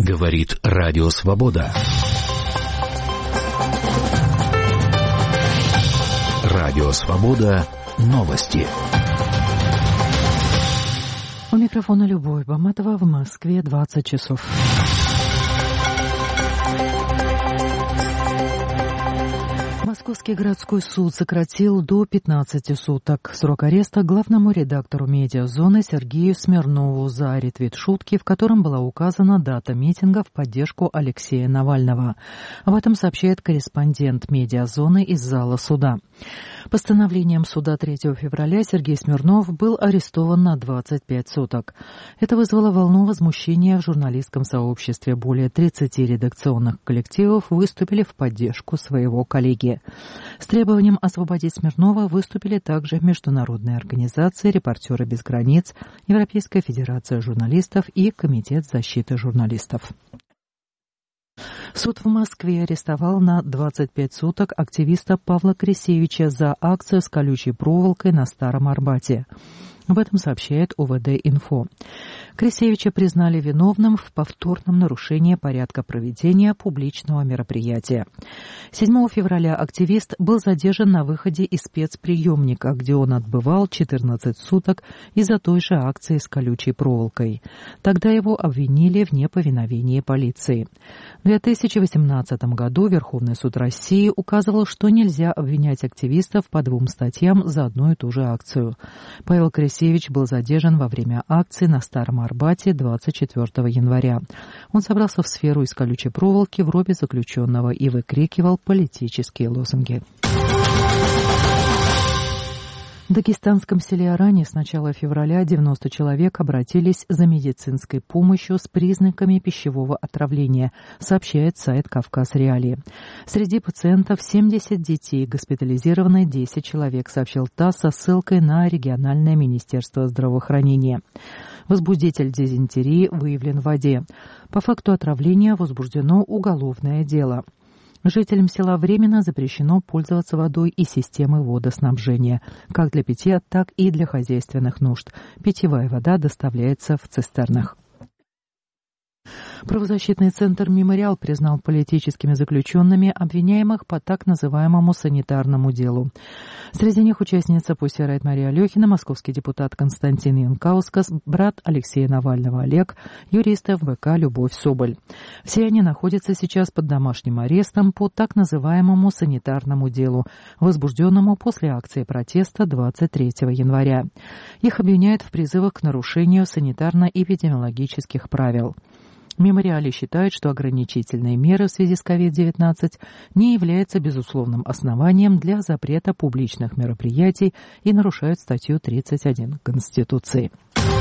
Говорит Радио Свобода. Радио Свобода. Новости. У микрофона Любовь Баматова. В Москве 20 часов. Московский городской суд сократил до 15 суток срок ареста главному редактору «Медиазоны» Сергею Смирнову за ретвит шутки, в котором была указана дата митинга в поддержку Алексея Навального. Об этом сообщает корреспондент «Медиазоны» из зала суда. Постановлением суда 3 февраля Сергей Смирнов был арестован на 25 суток. Это вызвало волну возмущения в журналистском сообществе. Более 30 редакционных коллективов выступили в поддержку своего коллеги. С требованием освободить Смирнова выступили также международные организации «Репортеры без границ», Европейская федерация журналистов и Комитет защиты журналистов. Суд в Москве арестовал на 25 суток активиста Павла Крисевича за акцию с колючей проволокой на Старом Арбате. Об этом сообщает УВД-Инфо. Крисевича признали виновным в повторном нарушении порядка проведения публичного мероприятия. 7 февраля активист был задержан на выходе из спецприемника, где он отбывал 14 суток из-за той же акции с колючей проволокой. Тогда его обвинили в неповиновении полиции. В 2018 году Верховный суд России указывал, что нельзя обвинять активистов по 2 статьям за одну и ту же акцию. Павел Крисевич был задержан во время акции на Старом Арбате 24 января. Он собрался в сферу из колючей проволоки в роли заключенного и выкрикивал политические лозунги. В дагестанском селе Арани с начала февраля 90 человек обратились за медицинской помощью с признаками пищевого отравления, сообщает сайт «Кавказ Реалии». Среди пациентов 70 детей, госпитализированы 10 человек, сообщил ТАСС со ссылкой на региональное министерство здравоохранения. Возбудитель дизентерии выявлен в воде. По факту отравления возбуждено уголовное дело. Жителям села временно запрещено пользоваться водой из системы водоснабжения, как для питья, так и для хозяйственных нужд. Питьевая вода доставляется в цистернах. Правозащитный центр «Мемориал» признал политическими заключенными обвиняемых по так называемому санитарному делу. Среди них участница Pussy Riot Мария Алехина, московский депутат Константин Янкаускас, брат Алексея Навального Олег, юрист ФБК Любовь Соболь. Все они находятся сейчас под домашним арестом по так называемому санитарному делу, возбужденному после акции протеста 23 января. Их обвиняют в призывах к нарушению санитарно-эпидемиологических правил. В «Мемориале» считают, что ограничительные меры в связи с COVID-19 не являются безусловным основанием для запрета публичных мероприятий и нарушают статью 31 Конституции.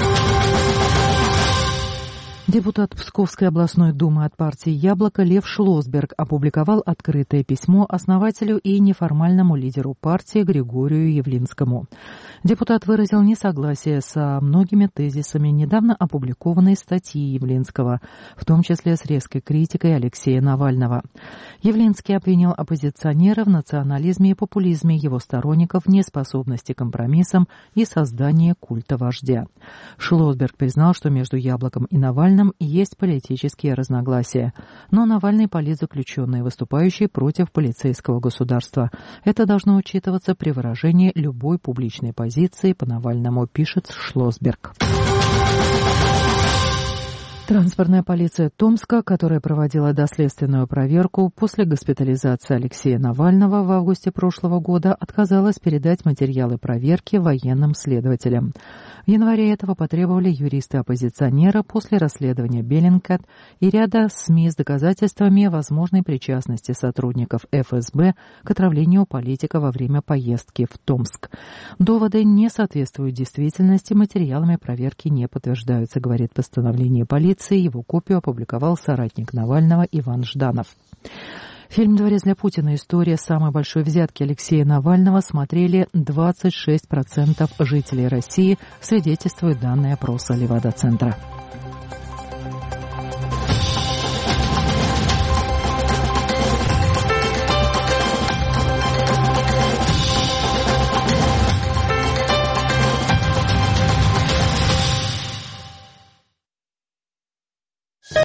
Депутат Псковской областной думы от партии «Яблоко» Лев Шлосберг опубликовал открытое письмо основателю и неформальному лидеру партии Григорию Явлинскому. Депутат выразил несогласие со многими тезисами недавно опубликованной статьи Явлинского, в том числе с резкой критикой Алексея Навального. Явлинский обвинил оппозиционера в национализме и популизме, его сторонников в неспособности к компромиссам и создании культа вождя. Шлосберг признал, что между Яблоком и Навальным есть политические разногласия, но Навальный политзаключенный, выступающий против полицейского государства. Это должно учитываться при выражении любой публичной позиции по Навальному, пишет Шлосберг. Транспортная полиция Томска, которая проводила доследственную проверку после госпитализации Алексея Навального в августе прошлого года, отказалась передать материалы проверки военным следователям. В январе этого потребовали юристы оппозиционера после расследования Bellingcat и ряда СМИ с доказательствами возможной причастности сотрудников ФСБ к отравлению политика во время поездки в Томск. Доводы не соответствуют действительности, материалами проверки не подтверждаются, говорит постановление полиции. Его копию опубликовал соратник Навального Иван Жданов. Фильм «Дворец для Путина. История самой большой взятки» Алексея Навального смотрели 26% жителей России, свидетельствуют данные опроса Левада-центра.